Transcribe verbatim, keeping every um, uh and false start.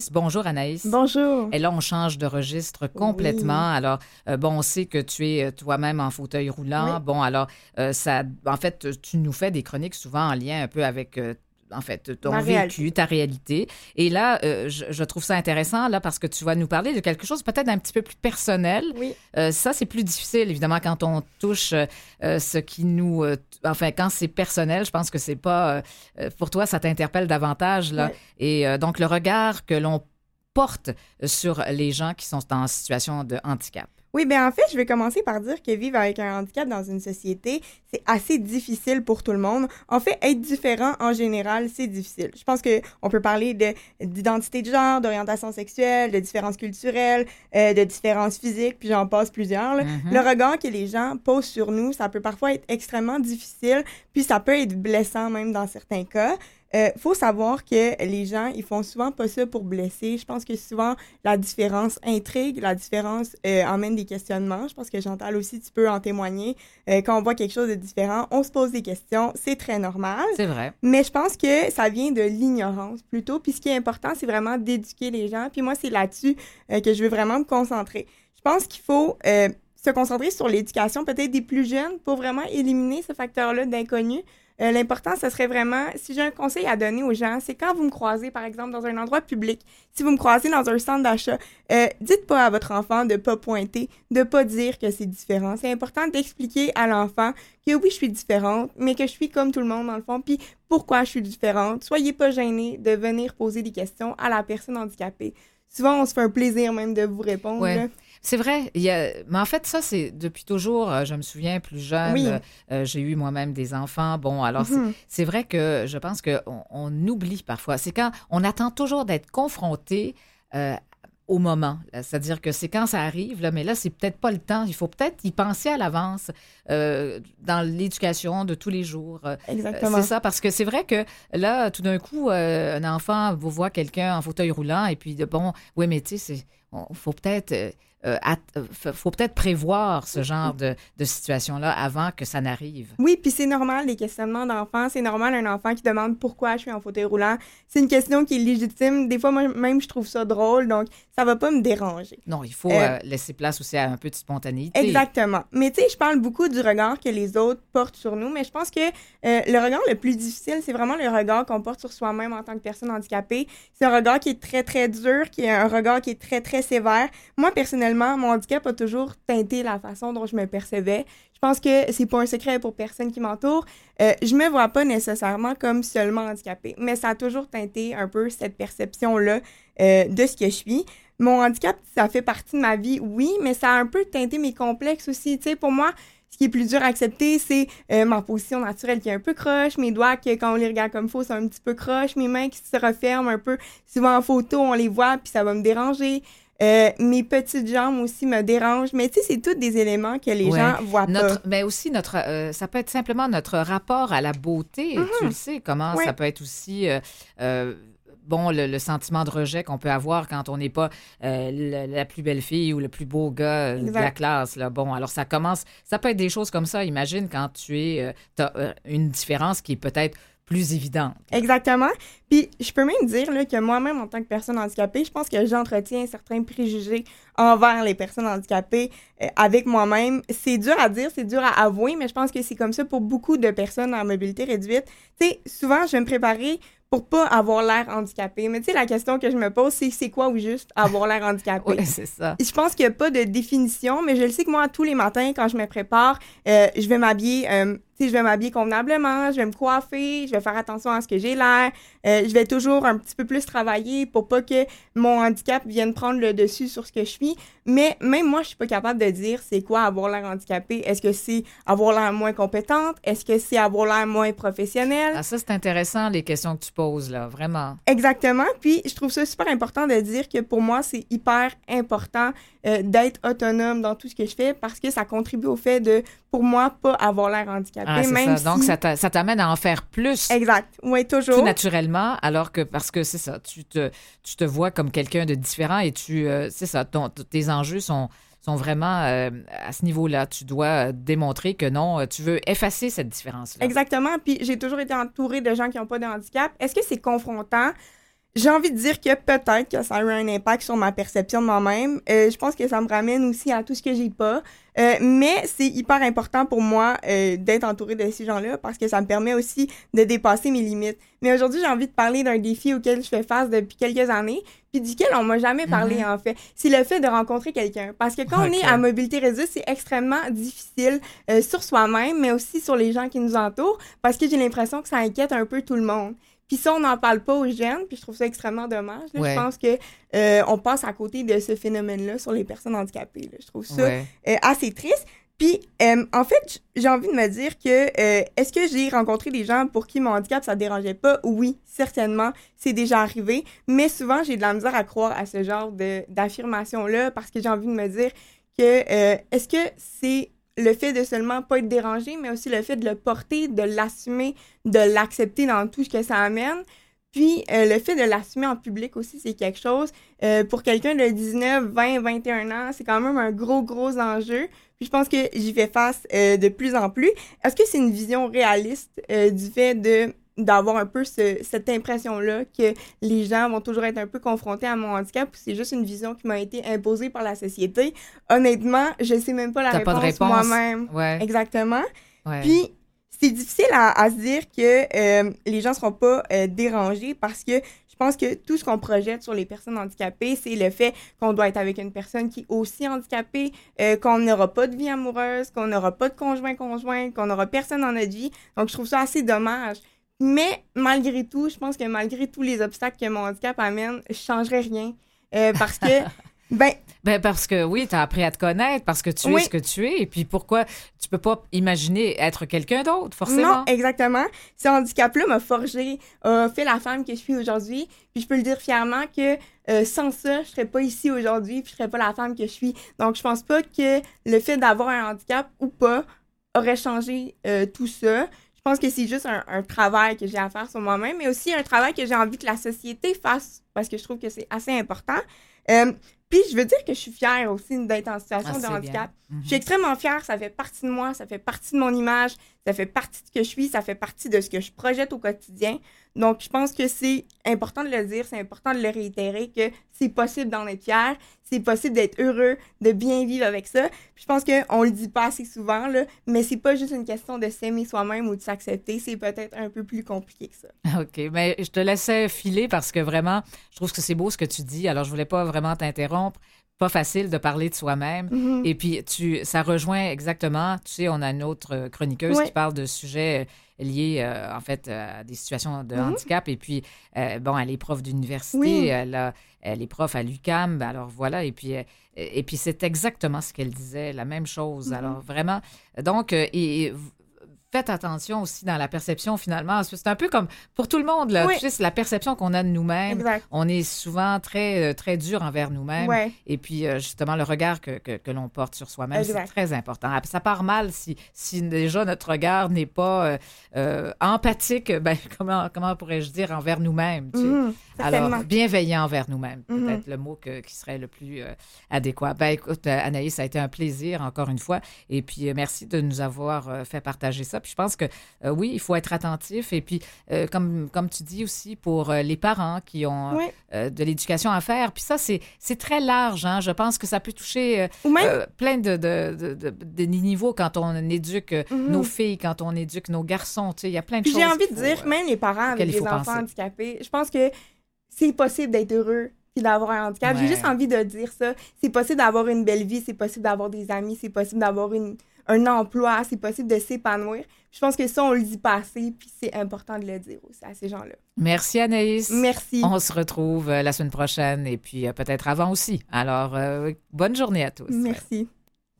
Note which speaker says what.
Speaker 1: Bonjour Anaïs.
Speaker 2: Bonjour.
Speaker 1: Et là, on change de registre complètement.
Speaker 2: Oui.
Speaker 1: Alors, euh, bon, on sait que tu es euh, toi-même en fauteuil roulant.
Speaker 2: Oui.
Speaker 1: Bon, alors, euh, ça, en fait, tu nous fais des chroniques souvent en lien un peu avec, euh, en fait, ton
Speaker 2: Ma
Speaker 1: vécu,
Speaker 2: réalité.
Speaker 1: ta réalité. Et là, euh, je, je trouve ça intéressant, là, parce que tu vas nous parler de quelque chose peut-être un petit peu plus personnel.
Speaker 2: Oui.
Speaker 1: Euh, ça, c'est plus difficile, évidemment, quand on touche euh, ce qui nous... euh, enfin, quand c'est personnel, je pense que c'est pas... euh, pour toi, ça t'interpelle davantage, là.
Speaker 2: Oui.
Speaker 1: Et euh, donc, le regard que l'on porte sur les gens qui sont en situation de handicap.
Speaker 2: Oui, bien en fait, je vais commencer par dire que vivre avec un handicap dans une société, c'est assez difficile pour tout le monde. En fait, être différent en général, c'est difficile. Je pense que on peut parler de d'identité de genre, d'orientation sexuelle, de différences culturelles, euh, de différences physiques, puis j'en passe plusieurs. là.
Speaker 1: Mhm.
Speaker 2: Le regard que les gens posent sur nous, ça peut parfois être extrêmement difficile, puis ça peut être blessant même dans certains cas. Euh, faut savoir que les gens, ils font souvent pas ça pour blesser. Je pense que souvent, la différence intrigue, la différence euh, emmène des questionnements. Je pense que Chantal aussi, tu peux en témoigner. Euh, quand on voit quelque chose de différent, on se pose des questions. C'est très normal.
Speaker 1: C'est vrai.
Speaker 2: Mais je pense que ça vient de l'ignorance plutôt. Puis ce qui est important, c'est vraiment d'éduquer les gens. Puis moi, c'est là-dessus euh, que je veux vraiment me concentrer. Je pense qu'il faut euh, se concentrer sur l'éducation peut-être des plus jeunes pour vraiment éliminer ce facteur-là d'inconnu. Euh, l'important, ce serait vraiment, si j'ai un conseil à donner aux gens, c'est quand vous me croisez, par exemple, dans un endroit public, si vous me croisez dans un centre d'achat, euh, dites pas à votre enfant de pas pointer, de pas dire que c'est différent. C'est important d'expliquer à l'enfant que oui, je suis différente, mais que je suis comme tout le monde dans le fond, puis pourquoi je suis différente. Soyez pas gênés de venir poser des questions à la personne handicapée. Souvent, on se fait un plaisir même de vous répondre.
Speaker 1: Ouais.
Speaker 2: là.
Speaker 1: C'est vrai. Il y a... Mais en fait, ça, c'est depuis toujours. euh, Je me souviens, plus jeune,
Speaker 2: Oui.
Speaker 1: euh, euh, j'ai eu moi-même des enfants. Bon, alors, c'est-
Speaker 2: Mhm.
Speaker 1: c'est vrai que je pense qu'on on oublie parfois. C'est quand on attend toujours d'être confronté euh, au moment. Là. C'est-à-dire que c'est quand ça arrive, là, mais là, c'est peut-être pas le temps. Il faut peut-être y penser à l'avance euh, dans l'éducation de tous les jours. Euh,
Speaker 2: Exactement.
Speaker 1: C'est ça, parce que c'est vrai que là, tout d'un coup, euh, un enfant vous voit quelqu'un en fauteuil roulant et puis, de, bon, oui, mais tu sais, il faut peut-être euh, euh, at- euh, f- faut peut-être prévoir ce genre de, de situation-là avant que ça n'arrive.
Speaker 2: Oui, puis c'est normal, les questionnements d'enfants. C'est normal, un enfant qui demande pourquoi je suis en fauteuil roulant. C'est une question qui est légitime. Des fois, moi, même, je trouve ça drôle, donc ça va pas me déranger.
Speaker 1: Non, il faut
Speaker 2: Euh,
Speaker 1: euh, laisser place aussi à un peu de spontanéité.
Speaker 2: Exactement. Mais tu sais, je parle beaucoup du regard que les autres portent sur nous, mais je pense que euh, le regard le plus difficile, c'est vraiment le regard qu'on porte sur soi-même en tant que personne handicapée. C'est un regard qui est très, très dur, qui est un regard qui est très, très sévère. Moi, personnellement, mon handicap a toujours teinté la façon dont je me percevais. Je pense que c'est pas un secret pour personne qui m'entoure. Euh, je me vois pas nécessairement comme seulement handicapée, mais ça a toujours teinté un peu cette perception-là euh, de ce que je suis. Mon handicap, ça fait partie de ma vie, oui, mais ça a un peu teinté mes complexes aussi. Tu sais, pour moi, ce qui est plus dur à accepter, c'est euh, ma position naturelle qui est un peu croche, mes doigts que quand on les regarde comme faux, sont un petit peu croche, mes mains qui se referment un peu. Souvent en photo, on les voit, puis ça va me déranger. Euh, mes petites jambes aussi me dérangent. Mais tu sais, c'est tous des éléments que les
Speaker 1: Ouais.
Speaker 2: gens voient
Speaker 1: Notre,
Speaker 2: pas.
Speaker 1: mais aussi, notre, euh, ça peut être simplement notre rapport à la beauté. Tu le sais, comment
Speaker 2: Ouais.
Speaker 1: ça peut être aussi... euh, euh, bon, le, le sentiment de rejet qu'on peut avoir quand on n'est pas euh, la, la plus belle fille ou le plus beau gars euh, de la
Speaker 2: Exact.
Speaker 1: classe. Là. Bon, alors ça commence... Ça peut être des choses comme ça. Imagine quand tu es... Euh, t'as euh, une différence qui est peut-être plus évidente.
Speaker 2: Exactement. Puis, je peux même dire là, que moi-même, en tant que personne handicapée, je pense que j'entretiens certains préjugés envers les personnes handicapées euh, avec moi-même. C'est dur à dire, c'est dur à avouer, mais je pense que c'est comme ça pour beaucoup de personnes en mobilité réduite. Tu sais, souvent, je vais me préparer pour pas avoir l'air handicapée. Mais tu sais, la question que je me pose, c'est c'est quoi ou juste avoir l'air handicapé?
Speaker 1: Oui, c'est ça.
Speaker 2: Je pense qu'il n'y a pas de définition, mais je le sais que moi, tous les matins, quand je me prépare, euh, je vais m'habiller, euh, tu sais, je vais m'habiller convenablement, je vais me coiffer, je vais faire attention à ce que j'ai l'air, euh, je vais toujours un petit peu plus travailler pour pas que mon handicap vienne prendre le dessus sur ce que je suis. Mais même moi, je suis pas capable de dire c'est quoi avoir l'air handicapé. Est-ce que c'est avoir l'air moins compétente? Est-ce que c'est avoir l'air moins professionnelle?
Speaker 1: Ah, ça, c'est intéressant, les questions que tu poses, là, vraiment.
Speaker 2: Exactement. Puis, je trouve ça super important de dire que pour moi, c'est hyper important euh, d'être autonome dans tout ce que je fais parce que ça contribue au fait de, pour moi, pas avoir l'air handicapé.
Speaker 1: Ah, c'est
Speaker 2: même
Speaker 1: ça. Donc,
Speaker 2: si...
Speaker 1: ça t'a- ça t'amène à en faire plus.
Speaker 2: Exact. Oui, toujours.
Speaker 1: Tout naturellement, alors que parce que c'est ça, tu te, tu te vois comme quelqu'un de différent et tu, euh, c'est ça, ton, tes enjeux sont, sont vraiment euh, à ce niveau-là. Tu dois euh, démontrer que non, euh, tu veux effacer cette différence-là.
Speaker 2: Exactement. Puis j'ai toujours été entourée de gens qui n'ont pas de handicap. Est-ce que c'est confrontant? j'ai envie de dire que peut-être que ça a eu un impact sur ma perception de moi-même. Euh, je pense que ça me ramène aussi à tout ce que j'ai pas. Euh, mais c'est hyper important pour moi euh, d'être entourée de ces gens-là parce que ça me permet aussi de dépasser mes limites. Mais aujourd'hui, j'ai envie de parler d'un défi auquel je fais face depuis quelques années, puis duquel on m'a jamais parlé, mm-hmm. en fait. C'est le fait de rencontrer quelqu'un. Parce que quand okay. on est à mobilité réduite, c'est extrêmement difficile euh, sur soi-même, mais aussi sur les gens qui nous entourent, parce que j'ai l'impression que ça inquiète un peu tout le monde. Puis ça, on n'en parle pas aux jeunes, puis je trouve ça extrêmement dommage. Là. Ouais. Je pense que euh, on passe à côté de ce phénomène-là sur les personnes handicapées. Là. Je trouve ça ouais. euh, assez triste. Puis, euh, en fait, j'ai envie de me dire que euh, est-ce que j'ai rencontré des gens pour qui mon handicap, ça ne dérangeait pas? Oui, certainement, c'est déjà arrivé. Mais souvent, j'ai de la misère à croire à ce genre de, d'affirmation-là parce que j'ai envie de me dire que euh, est-ce que c'est le fait de seulement pas être dérangé, mais aussi le fait de le porter, de l'assumer, de l'accepter dans tout ce que ça amène. Puis, euh, le fait de l'assumer en public aussi, c'est quelque chose. Euh, pour quelqu'un de dix-neuf, vingt, vingt et un ans, c'est quand même un gros, gros enjeu. Puis, je pense que j'y fais face euh, de plus en plus. Est-ce que c'est une vision réaliste euh, du fait de d'avoir un peu ce, cette impression-là que les gens vont toujours être un peu confrontés à mon handicap ou c'est juste une vision qui m'a été imposée par la société? Honnêtement, je sais même pas la réponse,
Speaker 1: pas de réponse
Speaker 2: moi-même.
Speaker 1: Ouais.
Speaker 2: Exactement.
Speaker 1: Ouais.
Speaker 2: Puis, c'est difficile à, à se dire que euh, les gens seront pas euh, dérangés parce que je pense que tout ce qu'on projette sur les personnes handicapées, c'est le fait qu'on doit être avec une personne qui est aussi handicapée, euh, qu'on n'aura pas de vie amoureuse, qu'on n'aura pas de conjoint-conjoint, qu'on n'aura personne dans notre vie. Donc, je trouve ça assez dommage. Mais malgré tout, je pense que malgré tous les obstacles que mon handicap amène, je changerais rien. Euh, parce que, ben...
Speaker 1: Ben parce que oui, tu as appris à te connaître, parce que tu oui. es ce que tu es. Et puis pourquoi tu peux pas imaginer être quelqu'un d'autre, forcément?
Speaker 2: Non, exactement. Ce handicap-là m'a forgé, a fait la femme que je suis aujourd'hui. Puis je peux le dire fièrement que euh, sans ça, je serais pas ici aujourd'hui, puis je serais pas la femme que je suis. Donc je pense pas que le fait d'avoir un handicap ou pas aurait changé euh, tout ça. Je pense que c'est juste un, un travail que j'ai à faire sur moi-même, mais aussi un travail que j'ai envie que la société fasse, parce que je trouve que c'est assez important. Euh, puis, je veux dire que je suis fière aussi d'être en situation ah, de handicap. Mm-hmm. Je suis extrêmement fière, ça fait partie de moi, ça fait partie de mon image, ça fait partie de ce que je suis, ça fait partie de ce que je projette au quotidien. Donc, je pense que c'est important de le dire, c'est important de le réitérer, que c'est possible d'en être fier, c'est possible d'être heureux, de bien vivre avec ça. Puis je pense qu'on le dit pas assez souvent, là, mais c'est pas juste une question de s'aimer soi-même ou de s'accepter, c'est peut-être un peu plus compliqué que ça.
Speaker 1: OK, mais je te laissais filer parce que vraiment, je trouve que c'est beau ce que tu dis, alors je voulais pas vraiment t'interrompre. Pas facile de parler de soi-même. Mm-hmm. Et puis, tu, ça rejoint exactement, tu sais, on a une autre chroniqueuse oui. qui parle de sujets liés, euh, en fait, à des situations de mm-hmm. handicap. Et puis, euh, bon, elle est prof d'université, oui. elle, a, elle est prof à l'U Q A M, alors voilà. Et puis, euh, et puis c'est exactement ce qu'elle disait, la même chose. Mm-hmm. Alors, vraiment, donc, euh, et, et faites attention aussi dans la perception, finalement. C'est un peu comme pour tout le monde, là. Oui. Tu sais, c'est la perception qu'on a de nous-mêmes. Exact. On est souvent très, très dur envers nous-mêmes. Ouais. Et puis, justement, le regard que, que, que l'on porte sur soi-même, exact. C'est très important. Ça part mal si, si déjà notre regard n'est pas euh, euh, empathique, ben, comment, comment pourrais-je dire, envers nous-mêmes. Tu sais. Mmh, alors, bienveillant envers nous-mêmes, mmh. peut-être le mot que, qui serait le plus euh, adéquat. Ben, écoute, Anaïs, ça a été un plaisir, encore une fois. Et puis, euh, merci de nous avoir euh, fait partager ça. Puis je pense que euh, oui, il faut être attentif. Et puis, euh, comme, comme tu dis aussi, pour euh, les parents qui ont oui. euh, de l'éducation à faire. Puis ça, c'est, c'est très large. Hein? Je pense que ça peut toucher euh, même... euh, plein de, de, de, de, de niveaux quand on éduque mm-hmm. nos filles, quand on éduque nos garçons. Tu sais, il y a plein de
Speaker 2: puis
Speaker 1: choses.
Speaker 2: J'ai envie de faut, dire, même les parents avec des enfants penser. handicapés, je pense que c'est possible d'être heureux puis d'avoir un handicap. Ouais. J'ai juste envie de dire ça. C'est possible d'avoir une belle vie, c'est possible d'avoir des amis, c'est possible d'avoir une, un emploi, c'est possible de s'épanouir. Je pense que ça, on le dit pas assez, puis c'est important de le dire aussi à ces gens-là.
Speaker 1: Merci Anaïs.
Speaker 2: Merci.
Speaker 1: On se retrouve la semaine prochaine et puis peut-être avant aussi. Alors, euh, bonne journée à tous.
Speaker 2: Merci. Ouais.